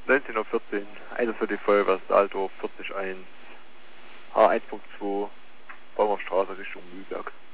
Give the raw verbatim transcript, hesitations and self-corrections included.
neunzehn Uhr vierzehn, einundvierzig Feuerwehr Saaltorf vierzig eins, H eins Punkt zwei, Baumhofstraße Richtung Mühlberg.